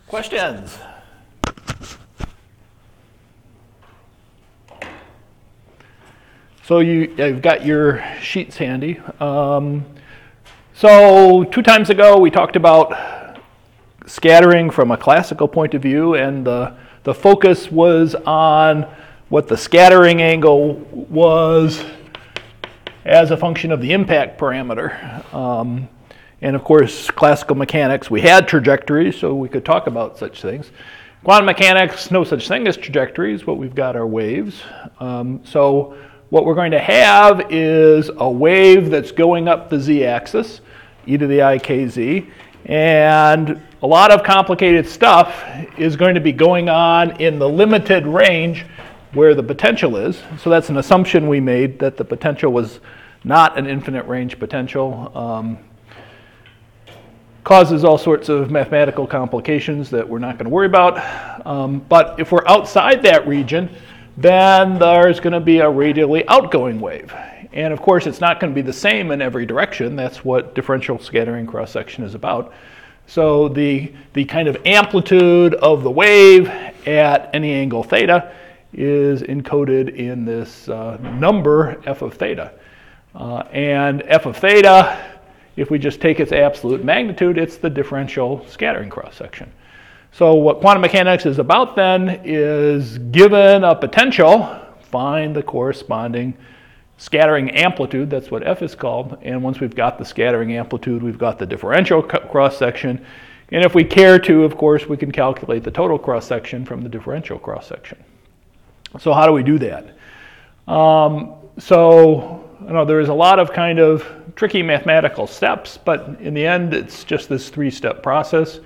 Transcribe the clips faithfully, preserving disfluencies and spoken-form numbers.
Questions? So you, you've got your sheets handy. Um, so two times ago we talked about scattering from a classical point of view, and the, the focus was on what the scattering angle was as a function of the impact parameter. Um, and of course, classical mechanics, we had trajectories, so we could talk about such things. Quantum mechanics, no such thing as trajectories. What we've got are waves. Um, so what we're going to have is a wave that's going up the z-axis, e to the I kz, and a lot of complicated stuff is going to be going on in the limited range where the potential is. So that's an assumption we made, that the potential was not an infinite range potential. Um, causes all sorts of mathematical complications that we're not going to worry about. Um, but if we're outside that region, then there's going to be a radially outgoing wave. And of course, it's not going to be the same in every direction. That's what differential scattering cross-section is about. So the, the kind of amplitude of the wave at any angle theta is encoded in this uh, number f of theta. Uh, and f of theta, if we just take its absolute magnitude, it's the differential scattering cross-section. So what quantum mechanics is about then is, given a potential, find the corresponding scattering amplitude. That's what f is called. And once we've got the scattering amplitude, we've got the differential cross-section. And if we care to, of course, we can calculate the total cross-section from the differential cross-section. So how do we do that? Um, so you know, there is a lot of kind of tricky mathematical steps, but in the end, it's just this three-step process.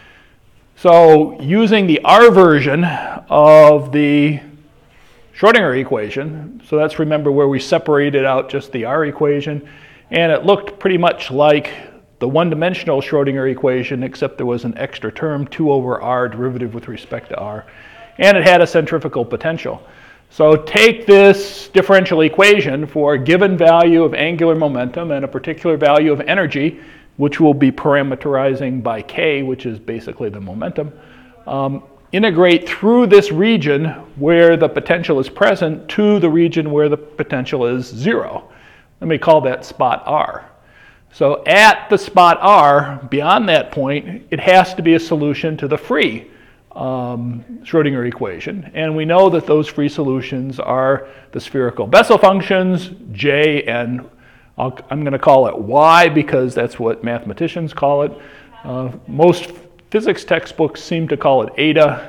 So using the R version of the Schrodinger equation, so that's, remember, where we separated out just the R equation, and it looked pretty much like the one-dimensional Schrodinger equation, except there was an extra term, two over R derivative with respect to R, and it had a centrifugal potential. So take this differential equation for a given value of angular momentum and a particular value of energy, which we'll be parameterizing by K, which is basically the momentum. Um, integrate through this region where the potential is present to the region where the potential is zero. Let me call that spot R. So at the spot R, beyond that point, it has to be a solution to the free um, Schrodinger equation. And we know that those free solutions are the spherical Bessel functions, J and I'll, I'm going to call it Y because that's what mathematicians call it. Uh, most physics textbooks seem to call it eta.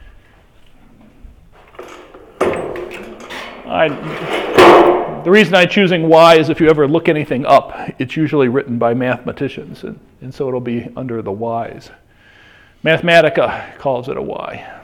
I, the reason I'm choosing Y is if you ever look anything up, it's usually written by mathematicians, and, and so it'll be under the Y's. Mathematica calls it a Y.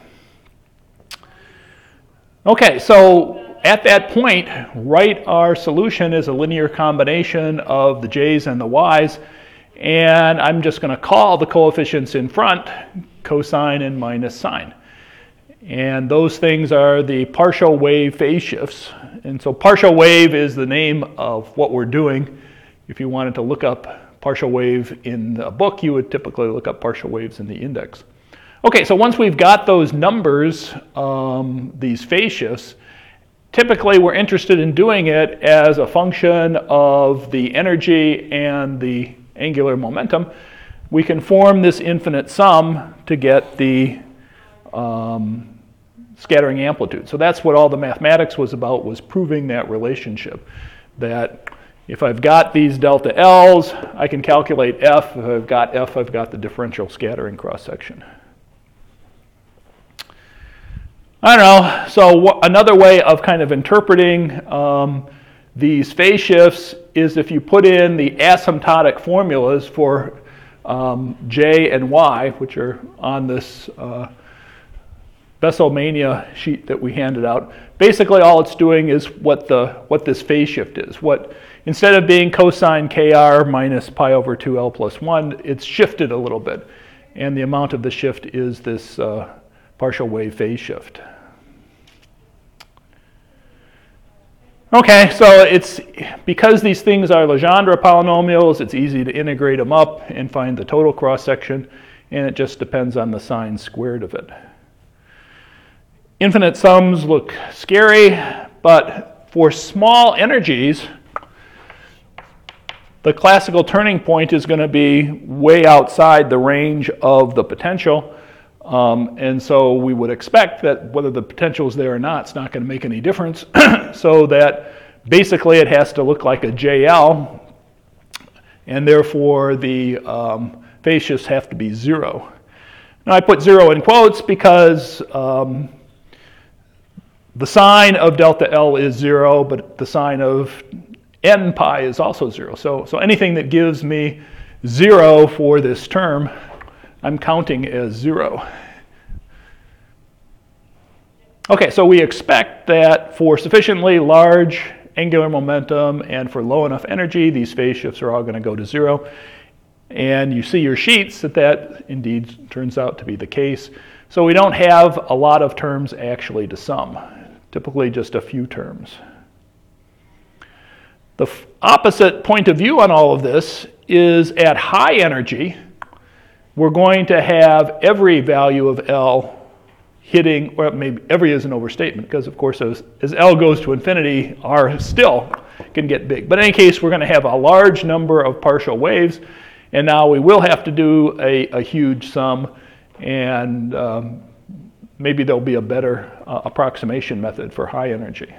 Okay, so at that point, write our solution as a linear combination of the J's and the Y's, and I'm just going to call the coefficients in front cosine and minus sine. And those things are the partial wave phase shifts. And so partial wave is the name of what we're doing. If you wanted to look up partial wave in the book, you would typically look up partial waves in the index. Okay, so once we've got those numbers, um, these phase shifts, typically we're interested in doing it as a function of the energy and the angular momentum. We can form this infinite sum to get the um, scattering amplitude. So that's what all the mathematics was about, was proving that relationship, that if I've got these delta L's, I can calculate F. If I've got F, I've got the differential scattering cross-section. I don't know, so w- another way of kind of interpreting um, these phase shifts is if you put in the asymptotic formulas for um, J and Y, which are on this uh, Besselmania sheet that we handed out. Basically all it's doing is what the what this phase shift is. What instead of being cosine kr minus pi over two L plus one, it's shifted a little bit. And the amount of the shift is this uh, partial wave phase shift. Okay, so it's because these things are Legendre polynomials, it's easy to integrate them up and find the total cross-section. and it just depends on the sine squared of it. Infinite sums look scary, but for small energies, the classical turning point is going to be way outside the range of the potential. Um, and so we would expect that whether the potential is there or not, it's not going to make any difference. So that basically it has to look like a J L, and therefore the um, phase shifts have to be zero. Now I put zero in quotes because um, the sign of delta L is zero, but the sign of n pi is also zero. So, so anything that gives me zero for this term, I'm counting as zero. Okay, so we expect that for sufficiently large angular momentum and for low enough energy, these phase shifts are all going to go to zero. And you see your sheets that that indeed turns out to be the case. So we don't have a lot of terms actually to sum, typically just a few terms. The opposite point of view on all of this is at high energy, we're going to have every value of L hitting, or maybe every is an overstatement, because of course as, as L goes to infinity, R still can get big. But in any case, we're going to have a large number of partial waves, and now we will have to do a, a huge sum, and um, maybe there'll be a better uh, approximation method for high energy.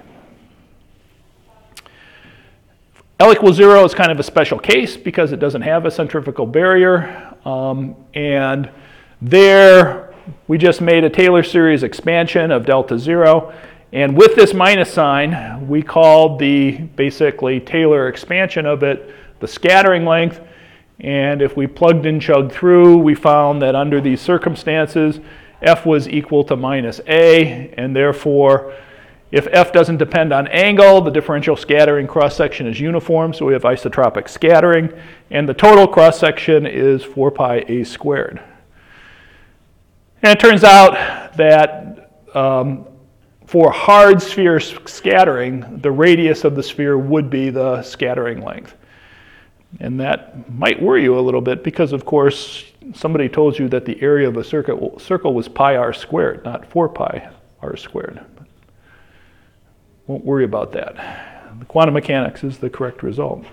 L equals zero is kind of a special case because it doesn't have a centrifugal barrier, um, and there we just made a Taylor series expansion of delta zero, and with this minus sign, we called the basically Taylor expansion of it the scattering length, and if we plugged and chugged through, we found that under these circumstances, F was equal to minus A, and therefore, if F doesn't depend on angle, the differential scattering cross-section is uniform, so we have isotropic scattering, and the total cross-section is four pi A squared. And it turns out that um, for hard sphere scattering, the radius of the sphere would be the scattering length. And that might worry you a little bit because, of course, somebody told you that the area of a circle, circle was pi r squared, not four pi r squared. Won't worry about that. The quantum mechanics is the correct result.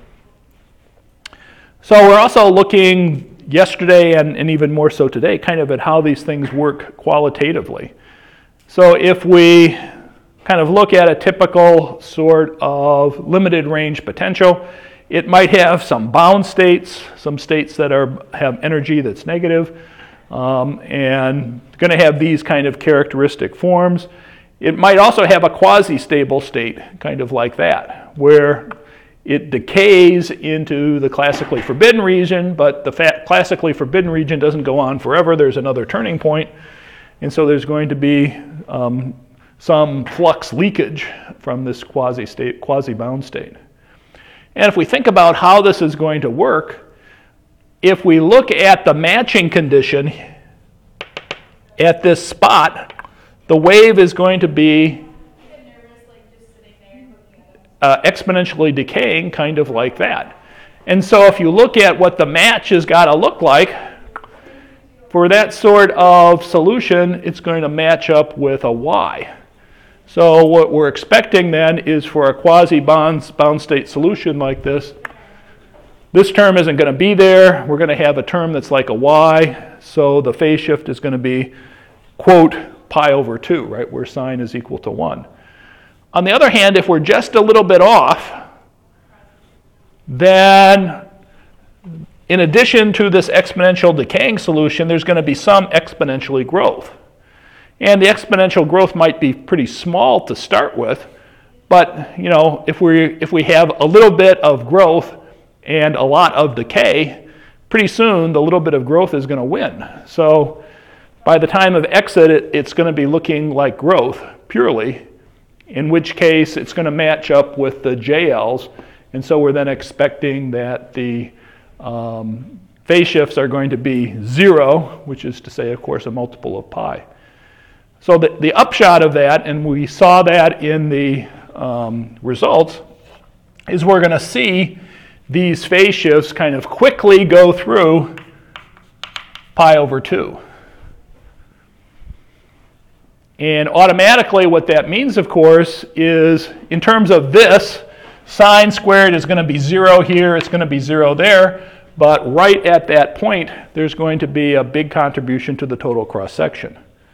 So we're also looking yesterday and, and even more so today kind of at how these things work qualitatively. So if we kind of look at a typical sort of limited range potential, it might have some bound states, some states that are have energy that's negative, um, and going to have these kind of characteristic forms. It might also have a quasi-stable state, kind of like that, where it decays into the classically forbidden region, but the fa- classically forbidden region doesn't go on forever. There's another turning point, and so there's going to be um, some flux leakage from this quasi-state, quasi-bound state. And if we think about how this is going to work, if we look at the matching condition at this spot, the wave is going to be uh, exponentially decaying, kind of like that. And so if you look at what the match has got to look like, for that sort of solution, it's going to match up with a Y. So what we're expecting then is for a quasi-bound bound state solution like this, this term isn't going to be there. We're going to have a term that's like a Y, so the phase shift is going to be, quote, pi over two, right, where sine is equal to one. On the other hand, if we're just a little bit off, then in addition to this exponential decaying solution, there's going to be some exponentially growth. And the exponential growth might be pretty small to start with, but you know, if we if we have a little bit of growth and a lot of decay, pretty soon the little bit of growth is going to win. So by the time of exit, it, it's going to be looking like growth purely, in which case it's going to match up with the J Ls, and so we're then expecting that the um, phase shifts are going to be zero, which is to say, of course, a multiple of pi. So the, the upshot of that, and we saw that in the um, results, is we're going to see these phase shifts kind of quickly go through pi over two. And automatically what that means, of course, is in terms of this, sine squared is going to be zero here, it's going to be zero there, but right at that point, there's going to be a big contribution to the total cross-section.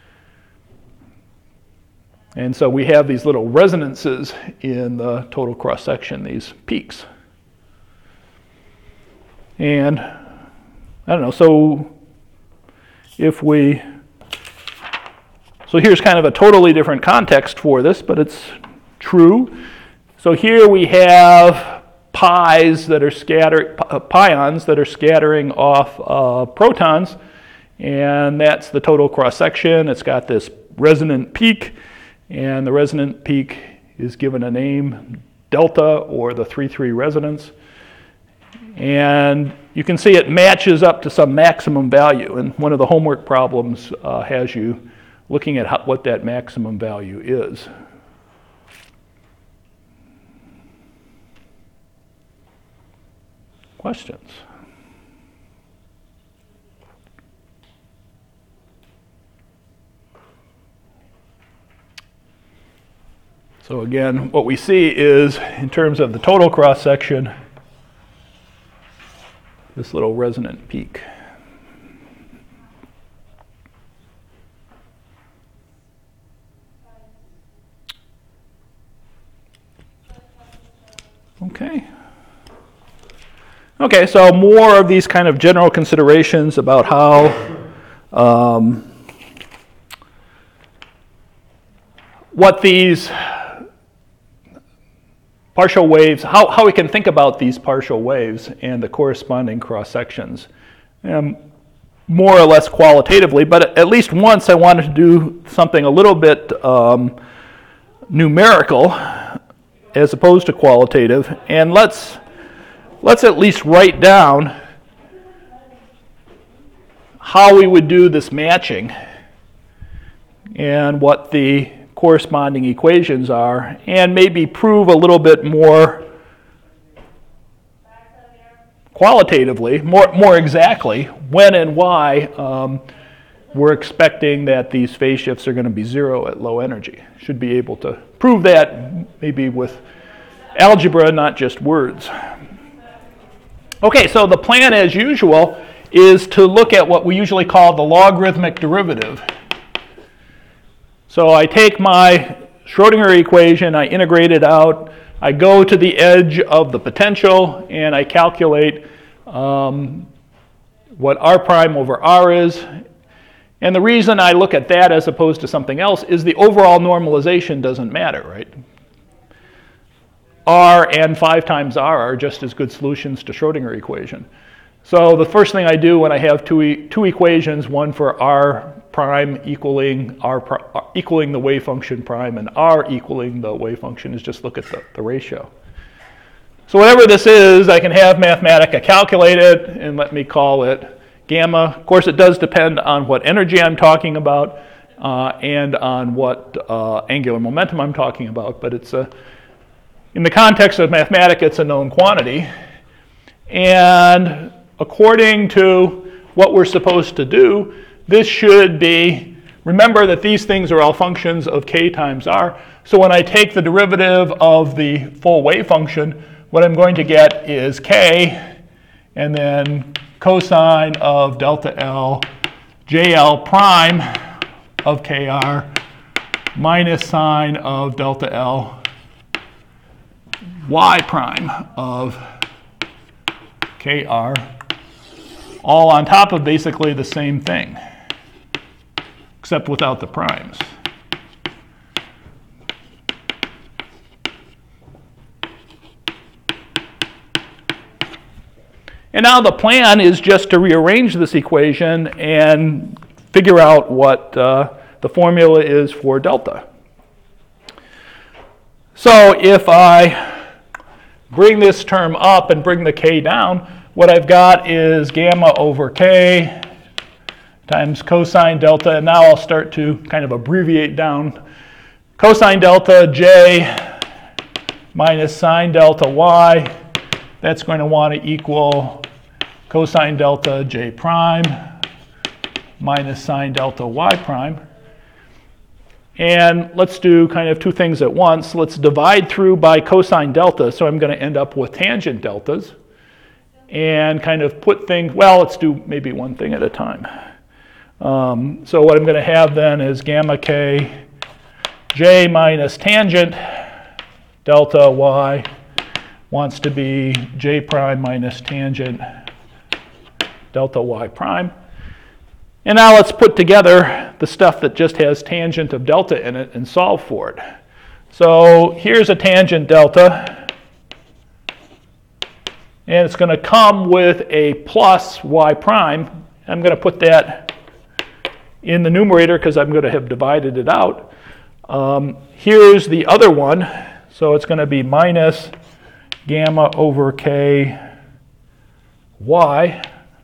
And so we have these little resonances in the total cross-section, these peaks. And I don't know, so if we, so here's kind of a totally different context for this, but it's true. So here we have pi's that are scattering, pions that are scattering off uh, protons, and that's the total cross-section. It's got this resonant peak, and the resonant peak is given a name, delta, or the three three resonance. And you can see it matches up to some maximum value, and one of the homework problems uh, has you looking at how, what that maximum value is. Questions? So again, what we see is, in terms of the total cross-section, this little resonant peak. Okay. Okay, so more of these kind of general considerations about how um, what these partial waves, how, how we can think about these partial waves and the corresponding cross-sections, um, more or less qualitatively, but at least once I wanted to do something a little bit um, numerical as opposed to qualitative, and let's let's at least write down how we would do this matching and what the corresponding equations are, and maybe prove a little bit more qualitatively, more, more exactly, when and why um, we're expecting that these phase shifts are going to be zero at low energy. Should be able to prove that maybe with algebra, not just words. Okay, so the plan, as usual, is to look at what we usually call the logarithmic derivative. So I take my Schrodinger equation, I integrate it out, I go to the edge of the potential, and I calculate um, what r prime over r is. And the reason I look at that as opposed to something else is the overall normalization doesn't matter, right? R and five times r are just as good solutions to Schrodinger equation. So the first thing I do when I have two, e two equations, one for r prime equaling r equaling the wave function prime and r equaling the wave function, is just look at the, the ratio. So whatever this is, I can have Mathematica calculate it and let me call it gamma. Of course, it does depend on what energy I'm talking about uh, and on what uh, angular momentum I'm talking about, but it's a in the context of Mathematica, it's a known quantity. And according to what we're supposed to do, this should be, remember that these things are all functions of k times r. So when I take the derivative of the full wave function, what I'm going to get is k, and then cosine of delta L jl prime of kr minus sine of delta L y prime of kr, all on top of basically the same thing, except without the primes. And now the plan is just to rearrange this equation and figure out what uh, the formula is for delta. So if I bring this term up and bring the k down, what I've got is gamma over k times cosine delta, and now I'll start to kind of abbreviate down. Cosine delta j minus sine delta y, that's going to want to equal cosine delta j prime minus sine delta y prime. And let's do kind of two things at once. Let's divide through by cosine delta, so I'm going to end up with tangent deltas. And kind of put things, well, let's do maybe one thing at a time. Um, so what I'm going to have then is gamma k j minus tangent delta y wants to be j prime minus tangent delta y prime. And now let's put together the stuff that just has tangent of delta in it and solve for it. So here's a tangent delta, and it's going to come with a plus y prime. I'm going to put that in the numerator because I'm going to have divided it out. Um, here's the other one, so it's going to be minus gamma over k y.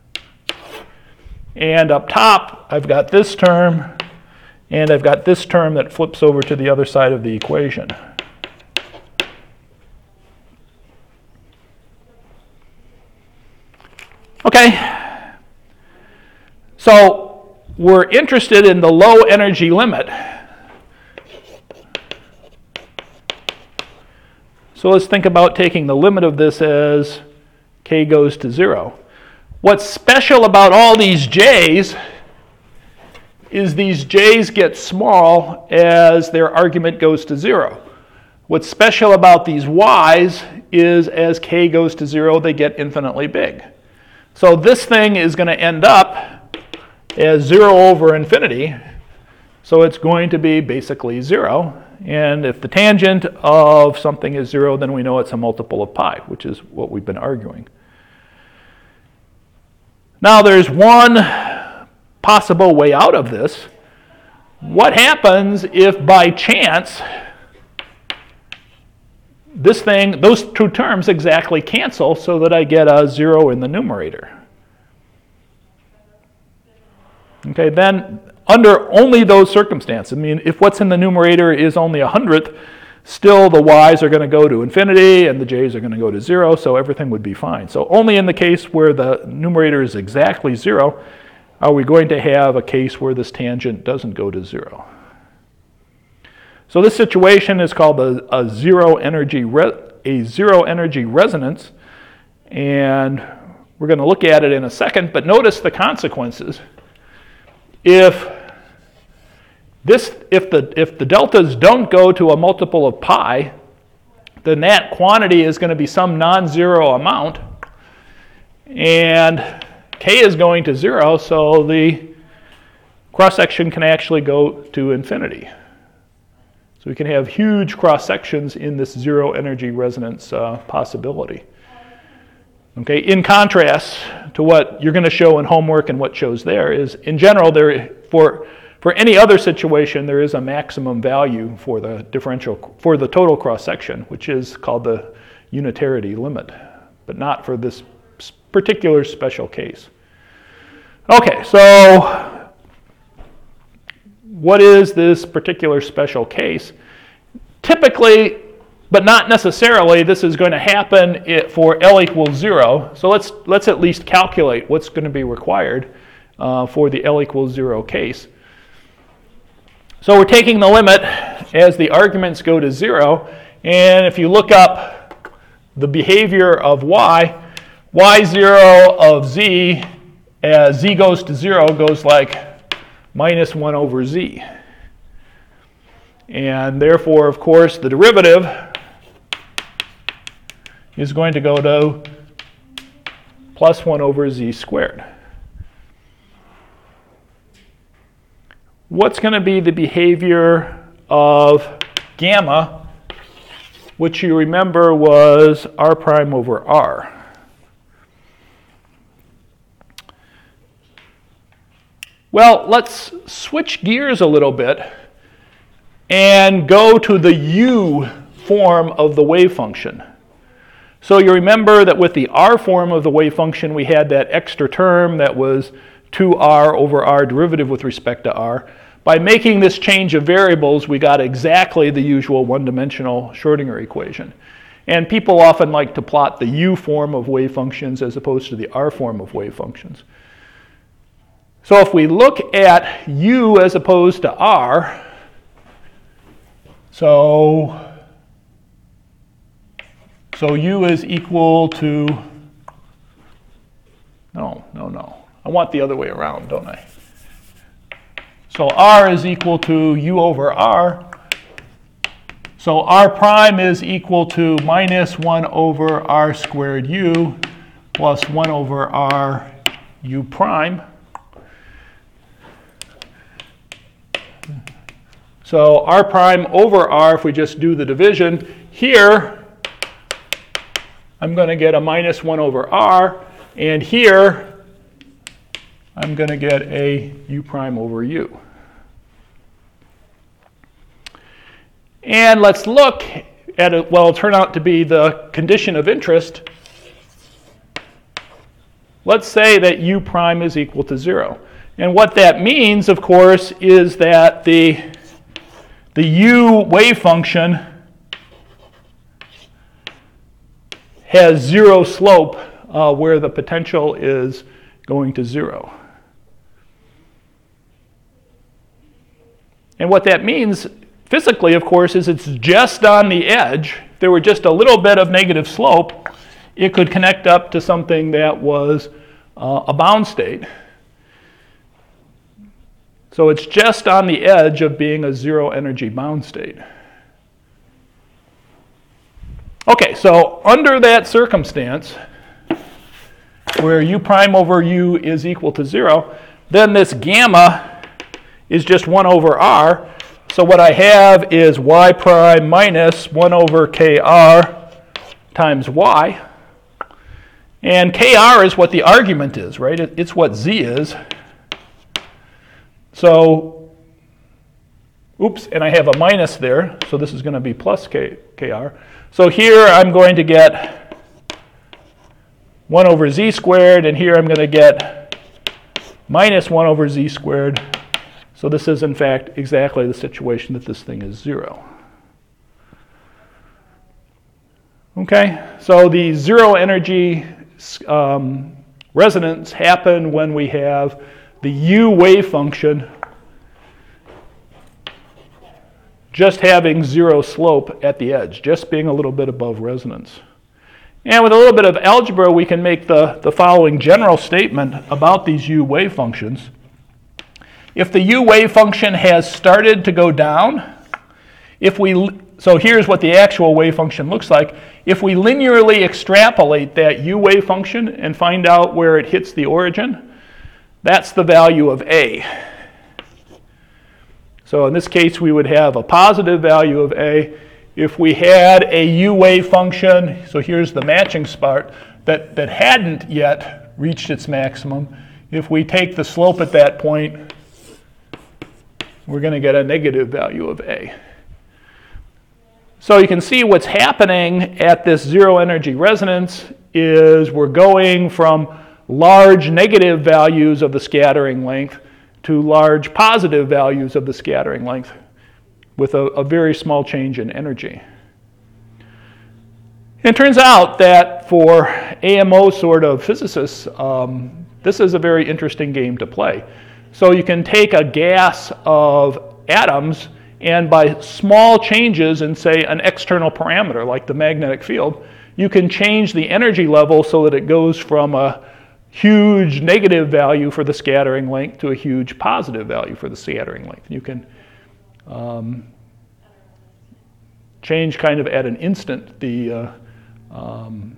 And up top, I've got this term, and I've got this term that flips over to the other side of the equation. Okay, so we're interested in the low energy limit. So let's think about taking the limit of this as k goes to zero. What's special about all these j's is these j's get small as their argument goes to zero. What's special about these y's is as k goes to zero, they get infinitely big. So this thing is going to end up as zero over infinity. So it's going to be basically zero. And if the tangent of something is zero, then we know it's a multiple of pi, which is what we've been arguing. Now there's one possible way out of this. What happens if by chance this thing, those two terms exactly cancel so that I get a zero in the numerator? Okay, then under only those circumstances, I mean, if what's in the numerator is only a hundredth, still the y's are going to go to infinity and the j's are going to go to zero, so everything would be fine. So only in the case where the numerator is exactly zero are we going to have a case where this tangent doesn't go to zero. So this situation is called a, a zero energy re, a zero energy resonance, and we're going to look at it in a second, but notice the consequences. If This, if the, if the deltas don't go to a multiple of pi, then that quantity is going to be some non-zero amount, and k is going to zero, so the cross-section can actually go to infinity. So we can have huge cross-sections in this zero energy resonance uh, possibility. Okay, in contrast to what you're going to show in homework and what shows there is, in general, there for For any other situation, there is a maximum value for the differential, for the total cross-section, which is called the unitarity limit, but not for this particular special case. Okay, so what is this particular special case? Typically, but not necessarily, this is going to happen for L equals zero. So let's, let's at least calculate what's going to be required uh, for the L equals zero case. So we're taking the limit as the arguments go to zero, and if you look up the behavior of y, y zero of z as z goes to zero goes like minus one over z. And therefore, of course, the derivative is going to go to plus one over z squared. What's going to be the behavior of gamma, which you remember was r prime over r? Well, let's switch gears a little bit and go to the u form of the wave function. So you remember that with the r form of the wave function, we had that extra term that was two r over r derivative with respect to r. By making this change of variables, we got exactly the usual one-dimensional Schrodinger equation. And people often like to plot the u form of wave functions as opposed to the r form of wave functions. So if we look at U as opposed to R, so, so U is equal to, no, no, no. I want the other way around, don't I? So R is equal to U over R. So R prime is equal to minus one over R squared U plus one over R U prime. So R prime over R, if we just do the division, here I'm going to get a minus one over R, and here I'm going to get a U prime over U. And let's look at it, well, it'll turn out to be the condition of interest. Let's say that U prime is equal to zero. And what that means, of course, is that the, the U wave function has zero slope uh, where the potential is going to zero. And what that means physically, of course, is it's just on the edge. If there were just a little bit of negative slope, it could connect up to something that was uh, a bound state. So it's just on the edge of being a zero energy bound state. Okay, so under that circumstance, where U prime over U is equal to zero, then this gamma is just one over R. So what I have is Y prime minus one over K R times Y. And K R is what the argument is, right? It, it's what Z is. So, oops, and I have a minus there, so this is going to be plus K, KR. So here I'm going to get one over Z squared, and here I'm going to get minus one over Z squared. So this is, in fact, exactly the situation that this thing is zero. Okay, so the zero energy um, resonance happen when we have the U wave function just having zero slope at the edge, just being a little bit above resonance. And with a little bit of algebra, we can make the, the following general statement about these U wave functions. If the U wave function has started to go down, if we, so here's what the actual wave function looks like. If we linearly extrapolate that U wave function and find out where it hits the origin, that's the value of A. So in this case, we would have a positive value of A. If we had a U wave function, so here's the matching spot, that, that hadn't yet reached its maximum, if we take the slope at that point, we're going to get a negative value of A. So you can see what's happening at this zero energy resonance is we're going from large negative values of the scattering length to large positive values of the scattering length with a, a very small change in energy. It turns out that for A M O sort of physicists, um, this is a very interesting game to play. So you can take a gas of atoms, and by small changes in, say, an external parameter like the magnetic field, you can change the energy level so that it goes from a huge negative value for the scattering length to a huge positive value for the scattering length. You can um, change kind of at an instant the, uh, um,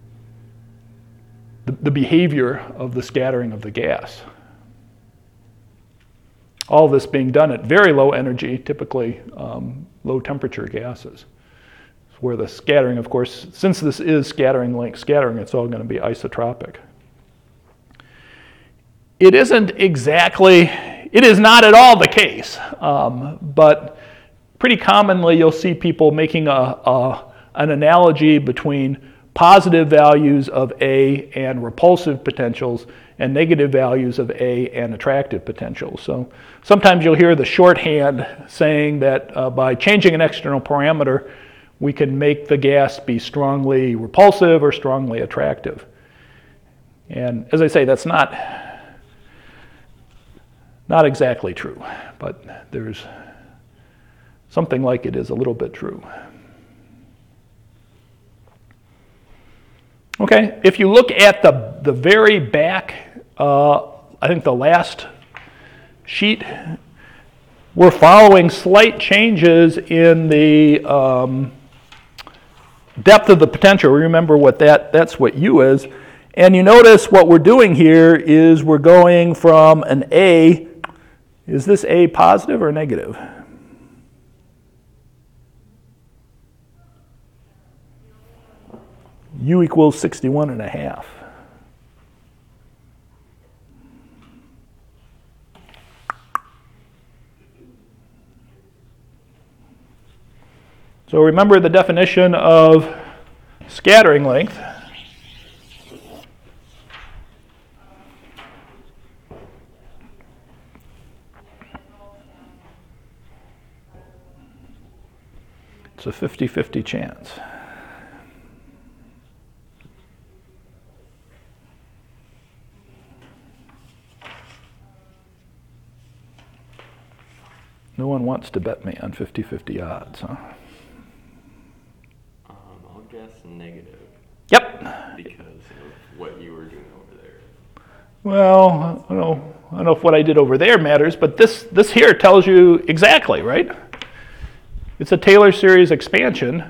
the, the behavior of the scattering of the gas. All this being done at very low energy, typically um, low temperature gases, where the scattering, of course, since this is scattering length scattering, it's all going to be isotropic. It isn't exactly, it is not at all the case, um, but pretty commonly you'll see people making a, a, an analogy between positive values of A and repulsive potentials and negative values of A and attractive potentials. So sometimes you'll hear the shorthand saying that uh, by changing an external parameter, we can make the gas be strongly repulsive or strongly attractive. And as I say, that's not Not exactly true, but there's something like it is a little bit true. Okay, if you look at the, the very back, uh, I think the last sheet, we're following slight changes in the um, depth of the potential. Remember what that, that's what U is. And you notice what we're doing here is we're going from an A. Is this A positive or negative? U equals sixty-one and a half. So remember the definition of scattering length. It's a fifty fifty chance. No one wants to bet me on fifty fifty odds, huh? Um, I'll guess negative. Yep. Because of what you were doing over there. Well, I don't know, I don't know if what I did over there matters, but this, this here tells you exactly, right? It's a Taylor series expansion.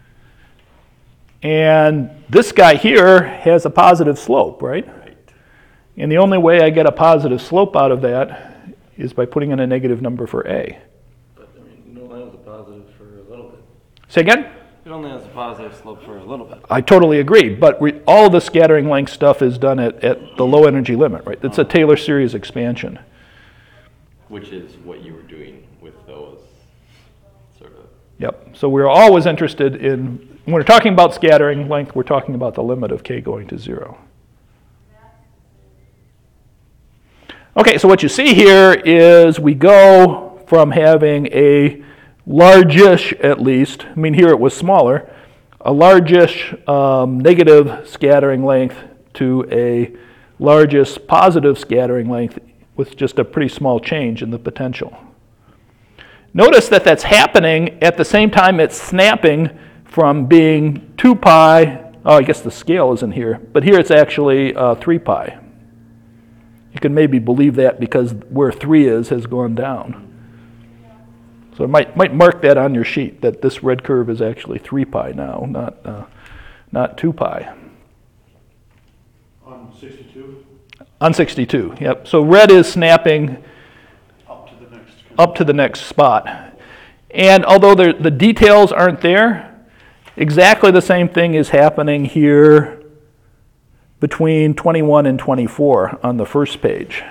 And this guy here has a positive slope, right? Right. And the only way I get a positive slope out of that is by putting in a negative number for A. But I mean, it only has a positive for a little bit. Say again? It only has a positive slope for a little bit. I totally agree, but we, all the scattering length stuff is done at, at the low energy limit, right? It's a Taylor series expansion. Which is what you were doing with those, sort of. Yep, so we're always interested in, when we're talking about scattering length, we're talking about the limit of K going to zero. Okay, so what you see here is we go from having a largish, at least, I mean here it was smaller, a largish um, negative scattering length to a largest positive scattering length with just a pretty small change in the potential. Notice that that's happening at the same time it's snapping from being two pi, oh I guess the scale isn't here, but here it's actually uh, three pi. You can maybe believe that because where three is has gone down. So it might, might mark that on your sheet, that this red curve is actually three pi now, not, uh, not two pi. On sixty-two? On sixty-two, yep. So red is snapping Up to the next. up to the next spot. And although the, the details aren't there, exactly the same thing is happening here between twenty-one and twenty-four on the first page.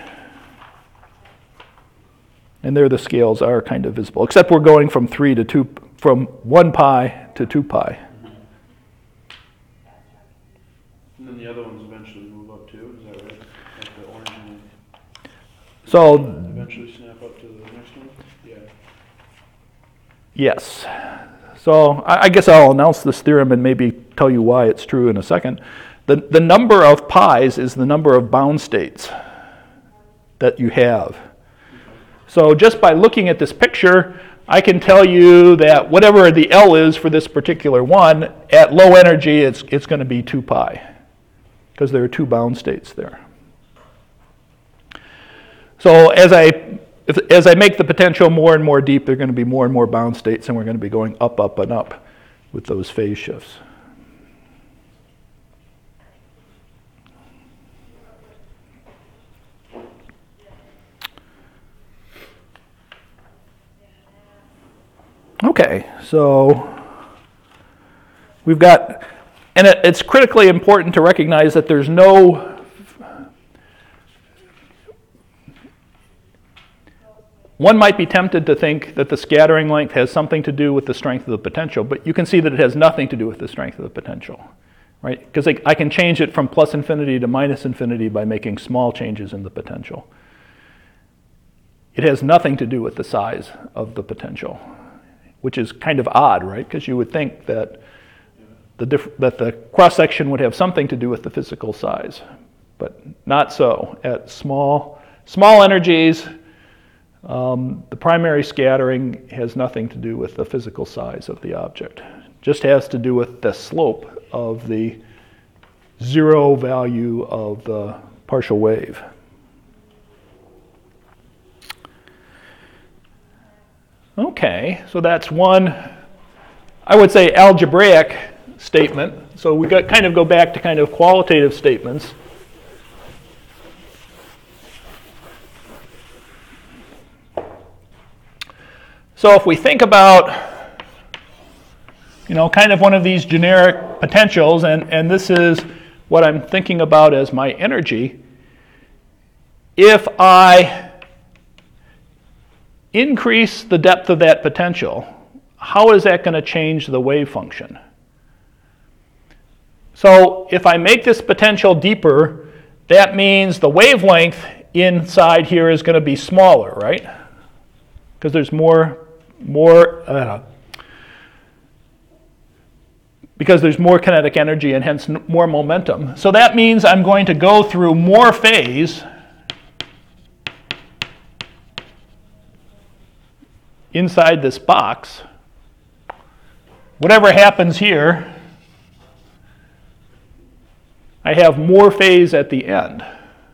And there the scales are kind of visible, except we're going from three to two, from one pi to two pi. And then the other ones eventually move up too, is that right? Like the orange and So eventually snap up to the next one? Yeah. yes. So I, I guess I'll announce this theorem and maybe tell you why it's true in a second. The, the number of pi's is the number of bound states that you have. So just by looking at this picture, I can tell you that whatever the L is for this particular one, at low energy, it's, it's going to be two pi, because there are two bound states there. So as I, if, as I make the potential more and more deep, there are going to be more and more bound states, and we're going to be going up, up, and up with those phase shifts. Okay, so we've got, and it, it's critically important to recognize that there's no, one might be tempted to think that the scattering length has something to do with the strength of the potential, but you can see that it has nothing to do with the strength of the potential, right? Because I, I can change it from plus infinity to minus infinity by making small changes in the potential. It has nothing to do with the size of the potential, which is kind of odd, right? Because you would think that the diff- that the cross-section would have something to do with the physical size, but not so. At small small energies, Um, the primary scattering has nothing to do with the physical size of the object. Just has to do with the slope of the zero value of the partial wave. Okay, so that's one, I would say, algebraic statement. So we got, kind of go back to kind of qualitative statements. So if we think about, you know, kind of one of these generic potentials, and, and this is what I'm thinking about as my energy, if I increase the depth of that potential, how is that going to change the wave function? So if I make this potential deeper, that means the wavelength inside here is going to be smaller, right? Because there's more more uh, because there's more kinetic energy and hence more momentum. So that means I'm going to go through more phase inside this box. Whatever happens here, I have more phase at the end.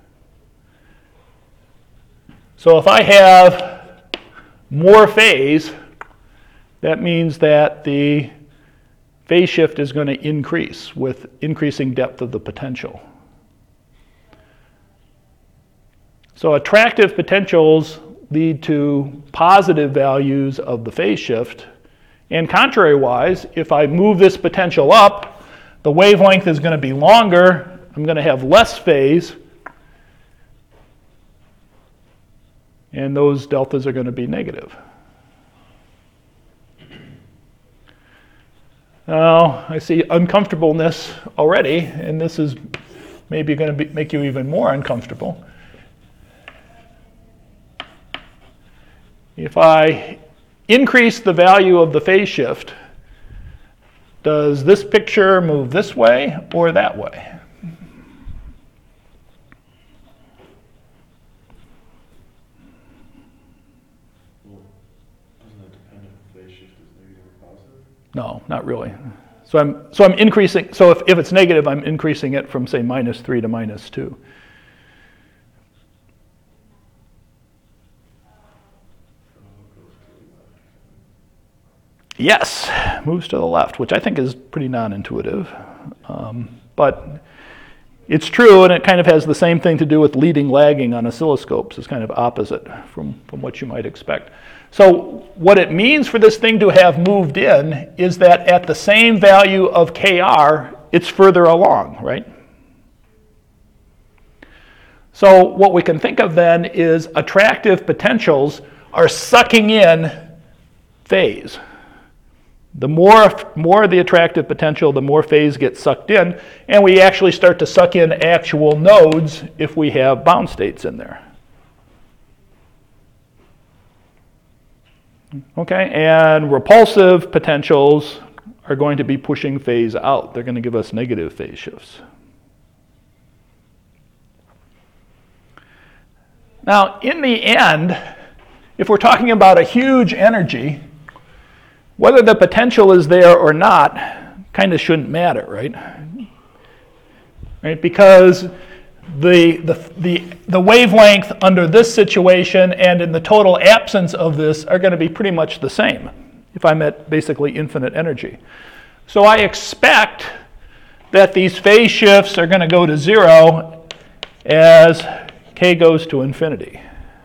So if I have more phase, that means that the phase shift is going to increase with increasing depth of the potential. So attractive potentials lead to positive values of the phase shift. And contrary-wise, if I move this potential up, the wavelength is going to be longer, I'm going to have less phase, and those deltas are going to be negative. Now, I see uncomfortableness already, and this is maybe going to be, make you even more uncomfortable. If I increase the value of the phase shift, does this picture move this way or that way? No, not really. So I'm so I'm increasing. So if, if it's negative, I'm increasing it from, say, minus three to minus two. Yes, moves to the left, which I think is pretty non-intuitive. Um, but it's true, and it kind of has the same thing to do with leading lagging on oscilloscopes. It's kind of opposite from, from what you might expect. So what it means for this thing to have moved in is that at the same value of K R, it's further along, right? So what we can think of then is attractive potentials are sucking in phase. The more, more the attractive potential, the more phase gets sucked in, and we actually start to suck in actual nodes if we have bound states in there. Okay, and repulsive potentials are going to be pushing phase out. They're going to give us negative phase shifts. Now, in the end, if we're talking about a huge energy, whether the potential is there or not kind of shouldn't matter, right? Right, because The, the, the, the wavelength under this situation and in the total absence of this are going to be pretty much the same if I'm at basically infinite energy. So I expect that these phase shifts are going to go to zero as k goes to infinity.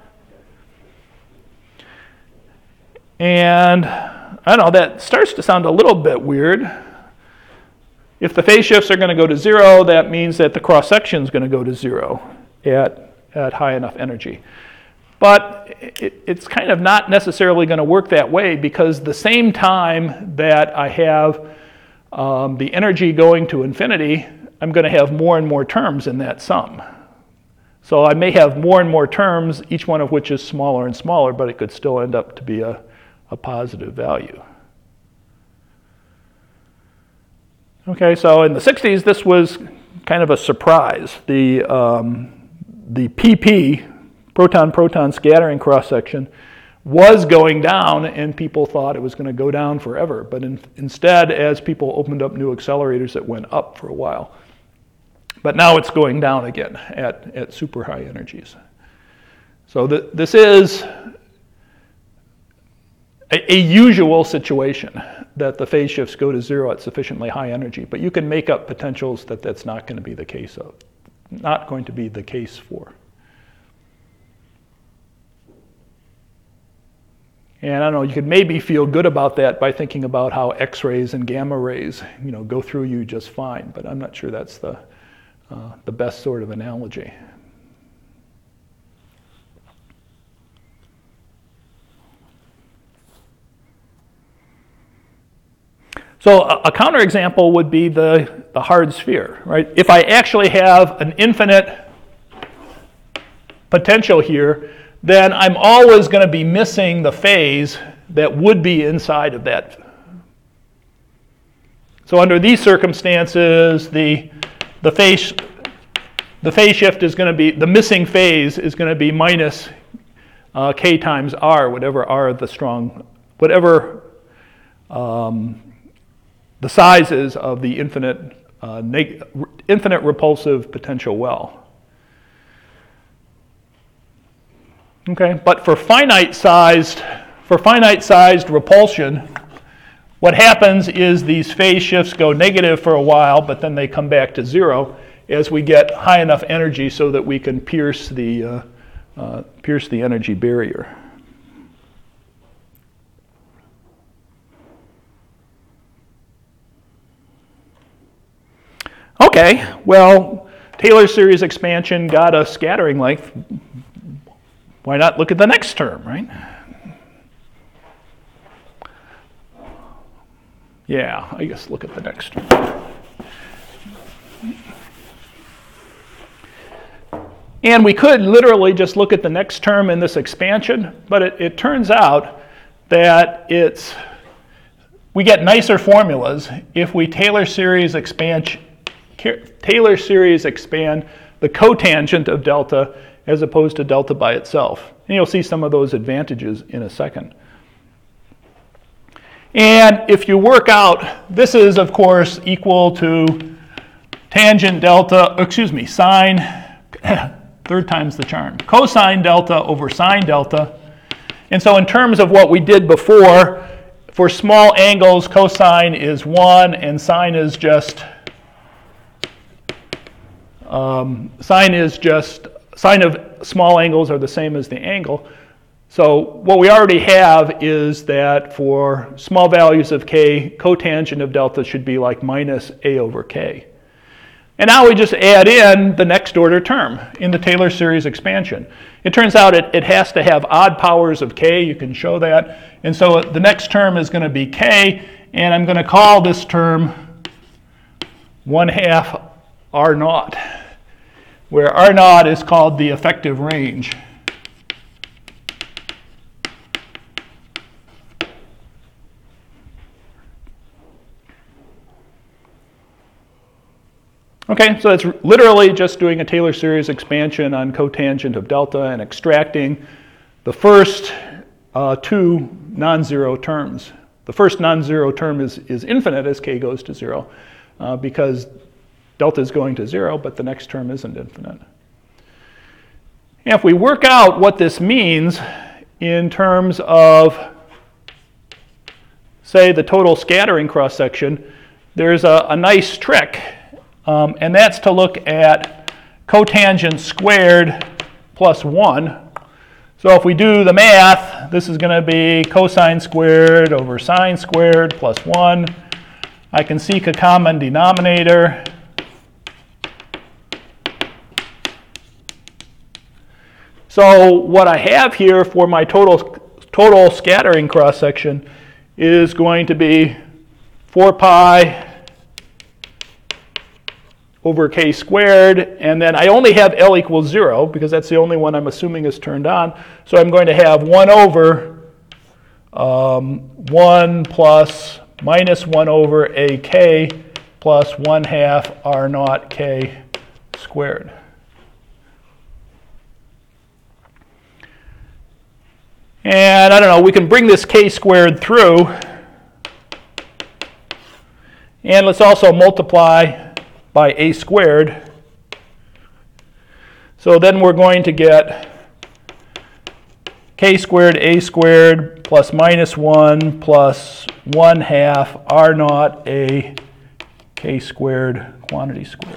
And I don't know, that starts to sound a little bit weird. If the phase shifts are going to go to zero, that means that the cross-section is going to go to zero at, at high enough energy. But it, it's kind of not necessarily going to work that way, because the same time that I have um, the energy going to infinity, I'm going to have more and more terms in that sum. So I may have more and more terms, each one of which is smaller and smaller, but it could still end up to be a, a positive value. Okay, so in the sixties, this was kind of a surprise. The, um, the P P, proton-proton scattering cross-section was going down, and people thought it was going to go down forever. But in, instead, as people opened up new accelerators, it went up for a while. But now it's going down again at, at super high energies. So the, this is a, a usual situation that the phase shifts go to zero at sufficiently high energy. But you can make up potentials that that's not going to be the case of, not going to be the case for. And I don't know, you could maybe feel good about that by thinking about how X-rays and gamma rays, you know, go through you just fine. But I'm not sure that's the, uh, the best sort of analogy. So a, a counterexample would be the, the hard sphere, right? If I actually have an infinite potential here, then I'm always going to be missing the phase that would be inside of that. So under these circumstances, the, the, phase, the phase shift is going to be, the missing phase is going to be minus uh, k times r, whatever r the strong, whatever um, the size is of the infinite, uh, neg- infinite repulsive potential well. Okay, but for finite-sized, for finite-sized repulsion, what happens is these phase shifts go negative for a while, but then they come back to zero as we get high enough energy so that we can pierce the uh, uh, pierce the energy barrier. Okay, well, Taylor series expansion got a scattering length. Why not look at the next term, right? Yeah, I guess look at the next term. And we could literally just look at the next term in this expansion, but it, it turns out that it's, we get nicer formulas if we Taylor series expand, Taylor series expand the cotangent of delta as opposed to delta by itself. And you'll see some of those advantages in a second. And if you work out, this is, of course, equal to tangent delta, excuse me, sine, third time's the charm, cosine delta over sine delta. And so in terms of what we did before, for small angles, cosine is one, and sine is just, um, sine is just, sine of small angles are the same as the angle. So what we already have is that for small values of k, cotangent of delta should be like minus a over k. And now we just add in the next order term in the Taylor series expansion. It turns out it, it has to have odd powers of k. You can show that. And so the next term is going to be k, and I'm going to call this term one half r naught, where r naught is called the effective range. Okay, so it's literally just doing a Taylor series expansion on cotangent of delta and extracting the first uh, two non-zero terms. The first non-zero term is, is infinite as k goes to zero uh, because delta is going to zero, but the next term isn't infinite. And if we work out what this means in terms of, say, the total scattering cross-section, there's a, a nice trick. Um, and that's to look at cotangent squared plus one. So if we do the math, this is going to be cosine squared over sine squared plus one. I can seek a common denominator. So what I have here for my total, total scattering cross-section is going to be four pi over k squared, and then I only have L equals zero because that's the only one I'm assuming is turned on. So I'm going to have one over um, one plus minus one over a k plus one half r naught k squared. And I don't know, we can bring this k squared through. And let's also multiply by a squared. So then we're going to get k squared a squared plus minus one plus one half r naught a k squared quantity squared.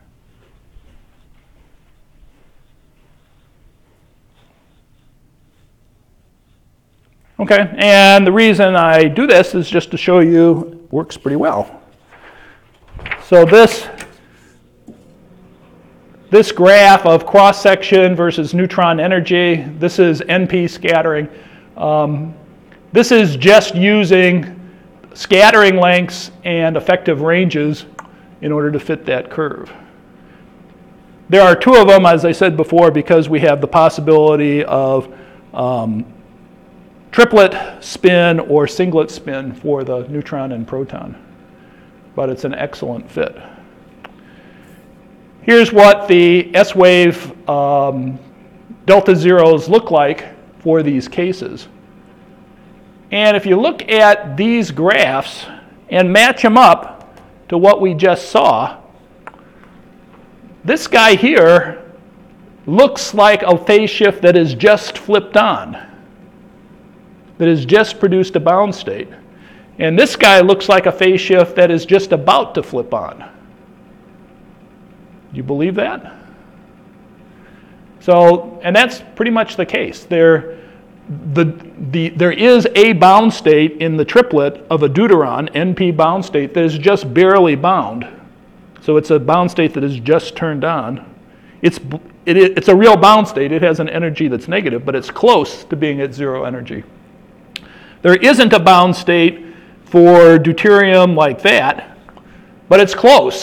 Okay, and the reason I do this is just to show you it works pretty well. So this, this graph of cross-section versus neutron energy, this is N P scattering. Um, this is just using scattering lengths and effective ranges in order to fit that curve. There are two of them, as I said before, because we have the possibility of um, triplet spin or singlet spin for the neutron and proton. But it's an excellent fit. Here's what the S-wave um, delta zeros look like for these cases. And if you look at these graphs and match them up to what we just saw, this guy here looks like a phase shift that is just flipped on, that has just produced a bound state. And this guy looks like a phase shift that is just about to flip on. Do you believe that? So, and that's pretty much the case. There, the, the, there is a bound state in the triplet of a deuteron, N P bound state, that is just barely bound. So it's a bound state that is just turned on. It's, it, it's a real bound state. It has an energy that's negative, but it's close to being at zero energy. There isn't a bound state for deuterium like that, but it's close.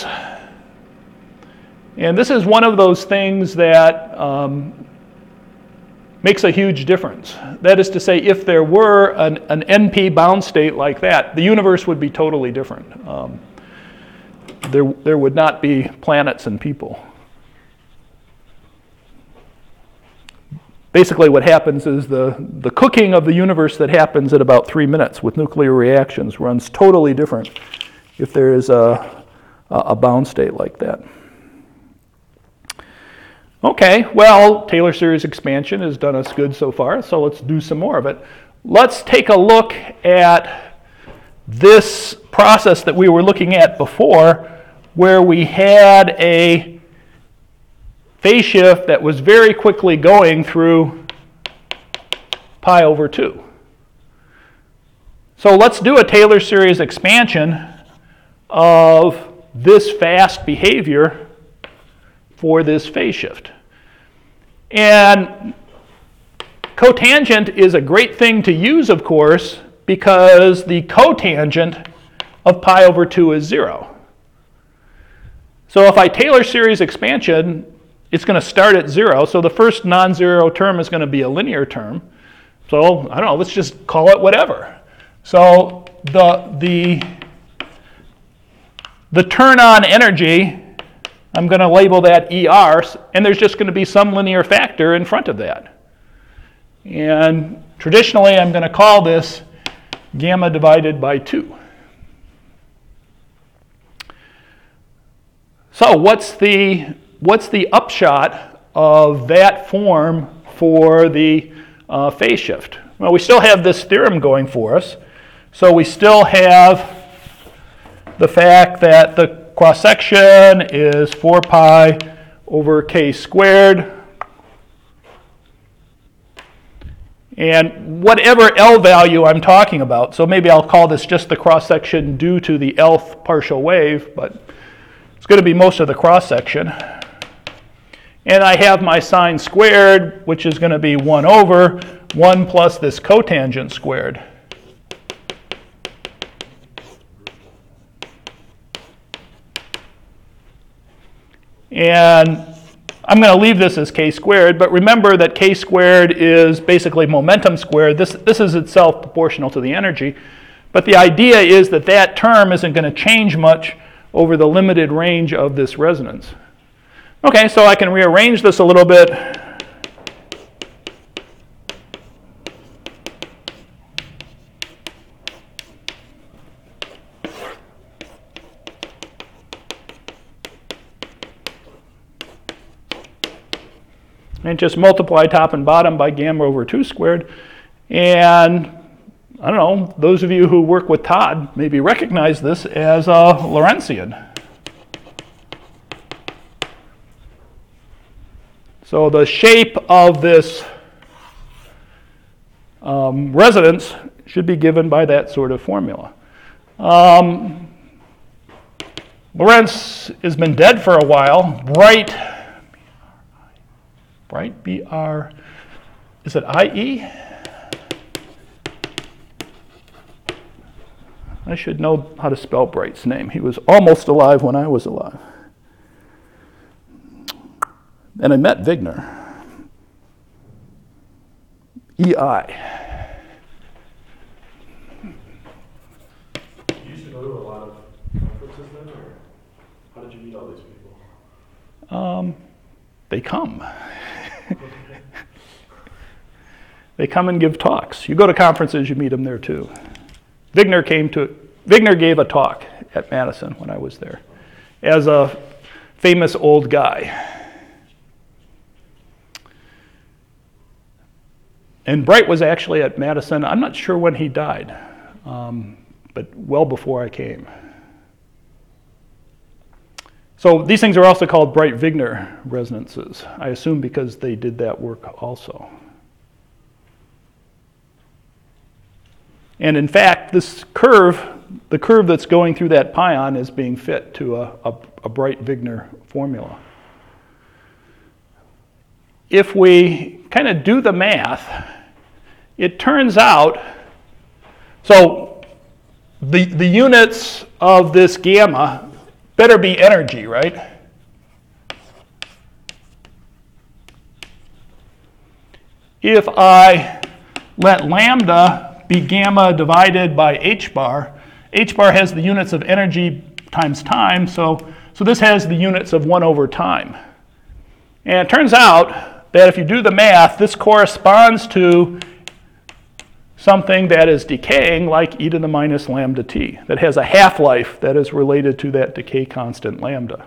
And this is one of those things that um, makes a huge difference. That is to say, if there were an, an N P bound state like that, the universe would be totally different. Um, there, there would not be planets and people. Basically what happens is the, the cooking of the universe that happens at about three minutes with nuclear reactions runs totally different if there is a, a bound state like that. Okay, well, Taylor series expansion has done us good so far, so let's do some more of it. Let's take a look at this process that we were looking at before, where we had a phase shift that was very quickly going through pi over two. So let's do a Taylor series expansion of this fast behavior for this phase shift. And cotangent is a great thing to use, of course, because the cotangent of pi over two is zero. So if I Taylor series expansion, it's going to start at zero, so the first non-zero term is going to be a linear term. So, I don't know, let's just call it whatever. So, the, the, the turn-on energy, I'm going to label that E R, and there's just going to be some linear factor in front of that. And traditionally, I'm going to call this gamma divided by two. So, what's the What's the upshot of that form for the uh, phase shift? Well, we still have this theorem going for us. So we still have the fact that the cross-section is four pi over k squared. And whatever L value I'm talking about, so maybe I'll call this just the cross-section due to the Lth partial wave, but it's going to be most of the cross-section. And I have my sine squared, which is going to be one over one plus this cotangent squared. And I'm going to leave this as k squared, but remember that k squared is basically momentum squared. This, this is itself proportional to the energy. But the idea is that that term isn't going to change much over the limited range of this resonance. Okay, so I can rearrange this a little bit. And just multiply top and bottom by gamma over two squared. And I don't know, those of you who work with Todd maybe recognize this as a Lorentzian. So the shape of this um, resonance should be given by that sort of formula. Um, Lorentz has been dead for a while. Bright, Bright, B R, is it I E? I should know how to spell Bright's name. He was almost alive when I was alive. And I met Wigner. E I. You used to go to a lot of conferences then, or how did you meet all these people? Um, they come. They come and give talks. You go to conferences, you meet them there too. Wigner came to, Wigner gave a talk at Madison when I was there as a famous old guy. And Bright was actually at Madison, I'm not sure when he died, um, but well before I came. So these things are also called Bright-Wigner resonances, I assume because they did that work also. And in fact, this curve, the curve that's going through that pion is being fit to a, a, a Bright-Wigner formula. If we kind of do the math, it turns out, so the, the units of this gamma better be energy, right? If I let lambda be gamma divided by h bar, h bar has the units of energy times time, so, so this has the units of one over time. And it turns out that if you do the math, this corresponds to something that is decaying like e to the minus lambda t, that has a half-life that is related to that decay constant lambda.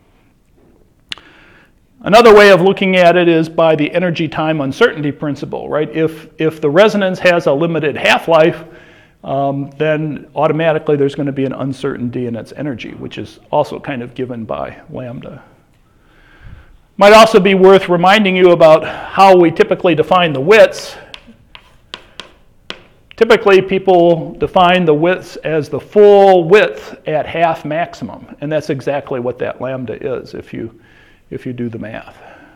Another way of looking at it is by the energy time uncertainty principle, right? If, if the resonance has a limited half-life, um, then automatically there's going to be an uncertainty in its energy, which is also kind of given by lambda. Might also be worth reminding you about how we typically define the widths. Typically, people define the widths as the full width at half maximum, and that's exactly what that lambda is if you, if you do the math.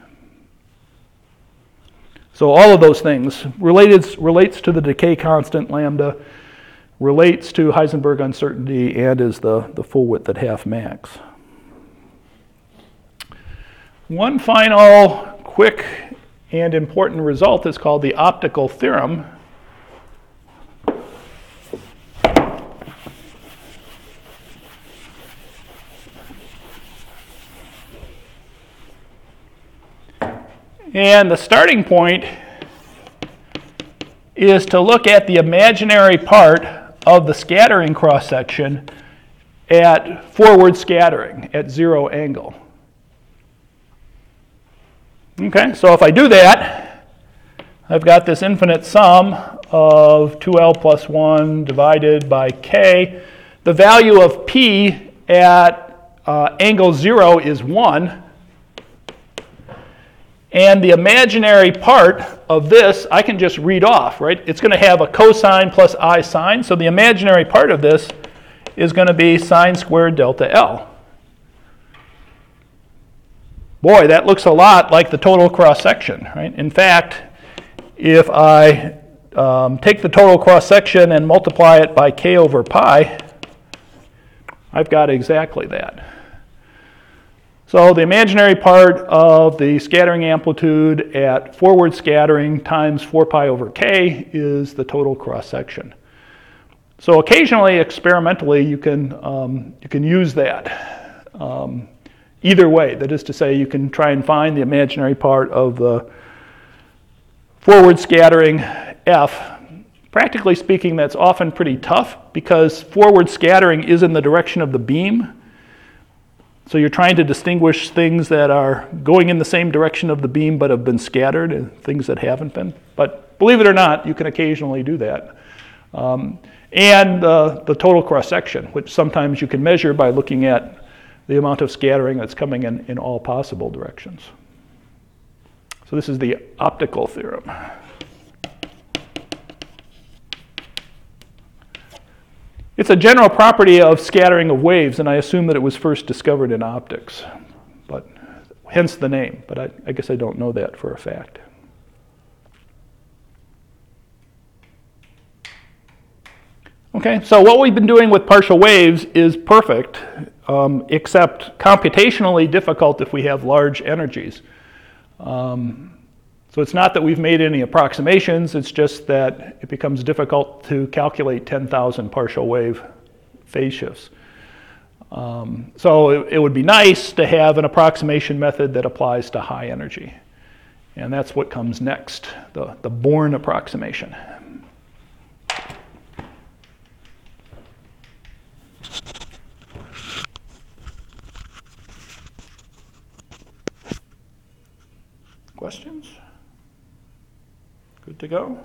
So all of those things related, relates to the decay constant lambda, relates to Heisenberg uncertainty, and is the, the full width at half max. One final quick and important result is called the optical theorem. And the starting point is to look at the imaginary part of the scattering cross-section at forward scattering at zero angle. Okay, so if I do that, I've got this infinite sum of two L plus one divided by k. The value of p at uh, angle zero is one. And the imaginary part of this, I can just read off, right? It's going to have a cosine plus I sine. So the imaginary part of this is going to be sine squared delta L. Boy, that looks a lot like the total cross-section, right? In fact, if I um, take the total cross-section and multiply it by k over pi, I've got exactly that. So the imaginary part of the scattering amplitude at forward scattering times four pi over k is the total cross-section. So occasionally, experimentally, you can, um, you can use that um, either way. That is to say, you can try and find the imaginary part of the forward scattering f. Practically speaking, that's often pretty tough because forward scattering is in the direction of the beam. So you're trying to distinguish things that are going in the same direction of the beam but have been scattered and things that haven't been. But believe it or not, you can occasionally do that. Um, and uh, the total cross-section, which sometimes you can measure by looking at the amount of scattering that's coming in, in all possible directions. So this is the optical theorem. It's a general property of scattering of waves, and I assume that it was first discovered in optics, but hence the name, but I, I guess I don't know that for a fact. Okay, so what we've been doing with partial waves is perfect, um, except computationally difficult if we have large energies. Um, So it's not that we've made any approximations, it's just that it becomes difficult to calculate ten thousand partial wave phase shifts. Um, so it, it would be nice to have an approximation method that applies to high energy. And that's what comes next, the, the Born approximation. Questions? Good to go?